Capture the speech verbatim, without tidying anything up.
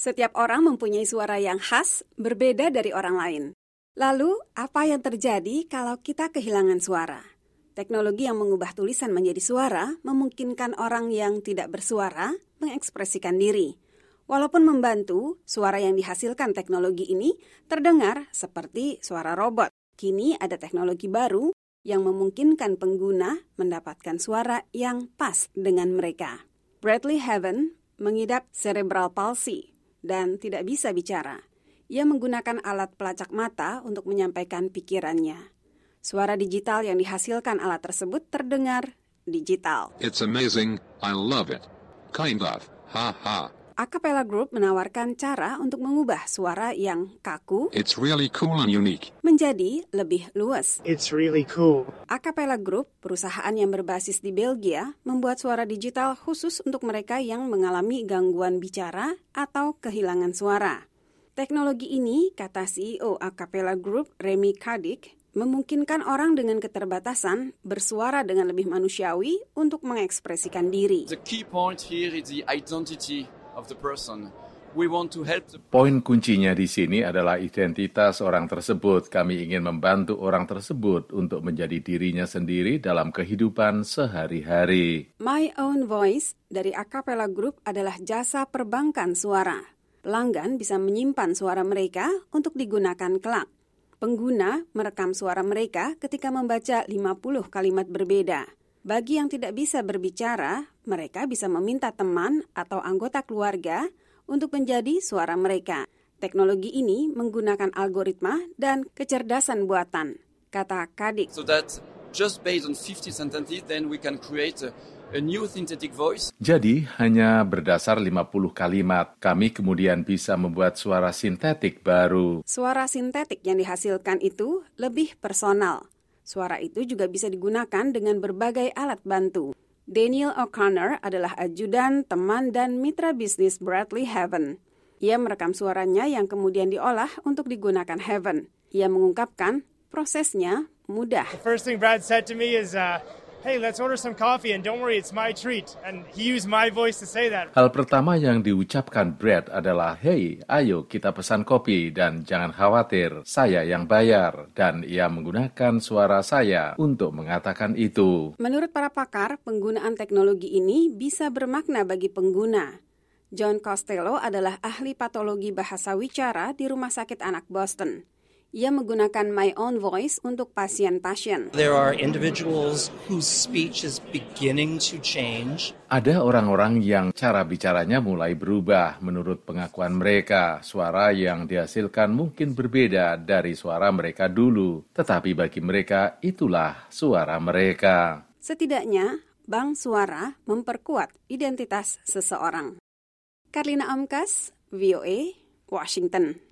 Setiap orang mempunyai suara yang khas, berbeda dari orang lain. Lalu, apa yang terjadi kalau kita kehilangan suara? Teknologi yang mengubah tulisan menjadi suara memungkinkan orang yang tidak bersuara mengekspresikan diri. Walaupun membantu, suara yang dihasilkan teknologi ini terdengar seperti suara robot. Kini ada teknologi baru yang memungkinkan pengguna mendapatkan suara yang pas dengan mereka. Bradley Heaven mengidap cerebral palsy dan tidak bisa bicara. Ia menggunakan alat pelacak mata untuk menyampaikan pikirannya. Suara digital yang dihasilkan alat tersebut terdengar digital. It's amazing, I love it. Kind of, ha ha. Acapella Group menawarkan cara untuk mengubah suara yang kaku It's really cool and unique. menjadi lebih luas. It's really cool. Acapella Group, perusahaan yang berbasis di Belgia, membuat suara digital khusus untuk mereka yang mengalami gangguan bicara atau kehilangan suara. Teknologi ini, kata C E O Acapella Group, Remy Kadik, memungkinkan orang dengan keterbatasan bersuara dengan lebih manusiawi untuk mengekspresikan diri. The key point here is the identity of the person. We want to help the... Poin kuncinya di sini adalah identitas orang tersebut. Kami ingin membantu orang tersebut untuk menjadi dirinya sendiri dalam kehidupan sehari-hari. My Own Voice dari Acapella Group adalah jasa perbankan suara. Pelanggan bisa menyimpan suara mereka untuk digunakan kelak. Pengguna merekam suara mereka ketika membaca lima puluh kalimat berbeda. Bagi yang tidak bisa berbicara, mereka bisa meminta teman atau anggota keluarga untuk menjadi suara mereka. Teknologi ini menggunakan algoritma dan kecerdasan buatan, kata Kadik. So that just based on fifty sentences, then we can create a, a new synthetic voice. Jadi, hanya berdasar lima puluh kalimat, kami kemudian bisa membuat suara sintetik baru. Suara sintetik yang dihasilkan itu lebih personal. Suara itu juga bisa digunakan dengan berbagai alat bantu. Daniel O'Connor adalah ajudan, teman, dan mitra bisnis Bradley Heaven. Ia merekam suaranya yang kemudian diolah untuk digunakan Heaven. Ia mengungkapkan prosesnya mudah. The first thing Brad said to me is, uh, hey, let's order some coffee and don't worry, it's my treat. And he used my voice to say that. Hal pertama yang diucapkan Brad adalah, hey, ayo kita pesan kopi dan jangan khawatir, saya yang bayar. Dan ia menggunakan suara saya untuk mengatakan itu. Menurut para pakar, penggunaan teknologi ini bisa bermakna bagi pengguna. John Costello adalah ahli patologi bahasa wicara di Rumah Sakit Anak Boston. Ia menggunakan My Own Voice untuk pasien-pasien. There are individuals whose speech is beginning to change. Ada orang-orang yang cara bicaranya mulai berubah menurut pengakuan mereka. Suara yang dihasilkan mungkin berbeda dari suara mereka dulu, tetapi bagi mereka itulah suara mereka. Setidaknya, bank suara memperkuat identitas seseorang. Karlina Amkas, V O A, Washington.